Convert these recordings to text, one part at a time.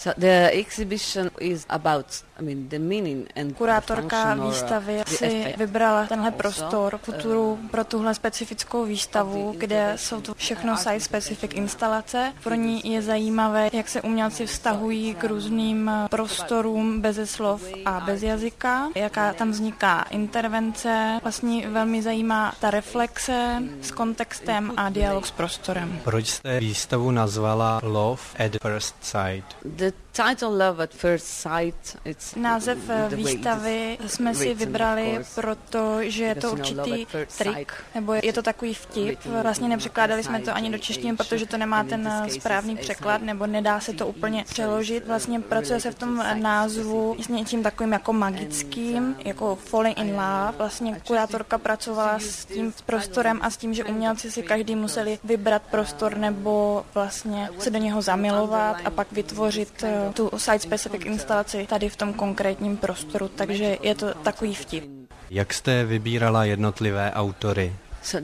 So the exhibition is about, the meaning and Kurátorka výstavy si vybrala tenhle prostor Futuru pro tuhle specifickou výstavu, kde jsou to všechno site-specific instalace. Pro ní je zajímavé, jak se umělci vztahují k různým prostorům beze slov a bez jazyka, jaká tam vzniká intervence. Vlastně velmi zajímá ta reflexe s kontextem a dialog s prostorem. Proč jste výstavu nazvala Love at First Sight? The title Love at First Sight, název výstavy jsme si vybrali, protože je to určitý trik, nebo je to takový vtip. Vlastně nepřekládali jsme to ani do češtiny, protože to nemá ten správný překlad, nebo nedá se to úplně přeložit. Vlastně pracuje se v tom názvu s něčím takovým jako magickým, jako falling in love. Vlastně kurátorka pracovala s tím prostorem a s tím, že umělci si každý museli vybrat prostor nebo vlastně se do něho zamilovat a pak vytvořit tu site-specific instalaci tady v tom konkrétním prostoru, takže je to takový vtip. Jak jste vybírala jednotlivé autory?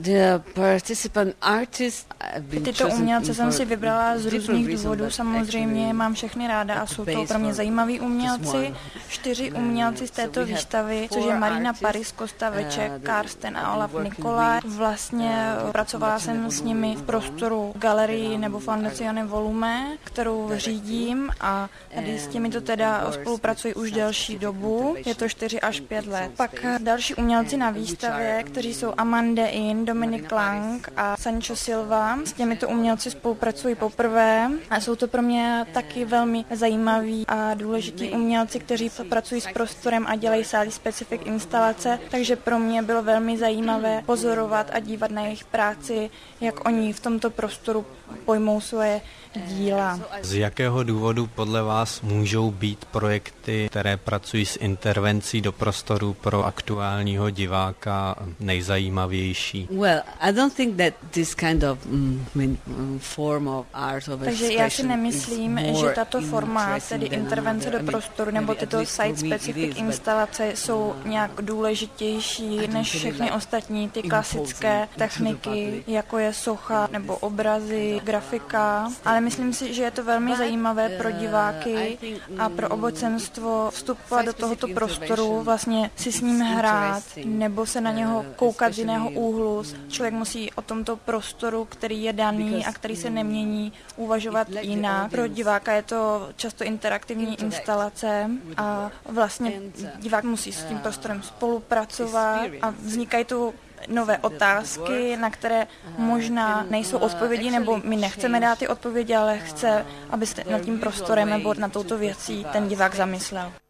Tyto umělce jsem si vybrala z různých důvodů, samozřejmě mám všechny ráda a jsou to pro mě zajímaví umělci. 4 umělci z této výstavy, což je Marina Paris, Kosta Veček, Karsten a Olaf Nikolaj. Vlastně pracovala jsem s nimi v prostoru galerii nebo Fondazione Volume, kterou řídím a tady s těmito teda spolupracuji už delší dobu, je to 4 až 5 let. Pak další umělci na výstavě, kteří jsou Amanda In, Dominik Lang a Sancho Silva. S těmito umělci spolupracuji poprvé a jsou to pro mě taky velmi zajímaví a důležití umělci, kteří pracují s prostorem a dělají site specific instalace, takže pro mě bylo velmi zajímavé pozorovat a dívat na jejich práci, jak oni v tomto prostoru pojmou svoje díla. Z jakého důvodu podle vás můžou být projekty, které pracují s intervencí do prostoru pro aktuálního diváka nejzajímavější? Well, I don't think that this kind of form of art of Takže já si nemyslím, že tato forma, tedy intervence do prostoru nebo tyto site-specific instalace jsou nějak důležitější než všechny ostatní ty klasické techniky, jako je socha nebo obrazy, grafika, ale myslím si, že je to velmi zajímavé pro diváky a pro obecenstvo vstupovat do tohoto prostoru, vlastně si s ním hrát nebo se na něho koukat z jiného úhlu. Člověk musí o tomto prostoru, který je daný a který se nemění, uvažovat jinak. Pro diváka je to často interaktivní instalace a vlastně divák musí s tím prostorem spolupracovat a vznikají tu nové otázky, na které možná nejsou odpovědi, nebo my nechceme dát ty odpovědi, ale chce, aby se nad tím prostorem nebo nad touto věcí ten divák zamyslel.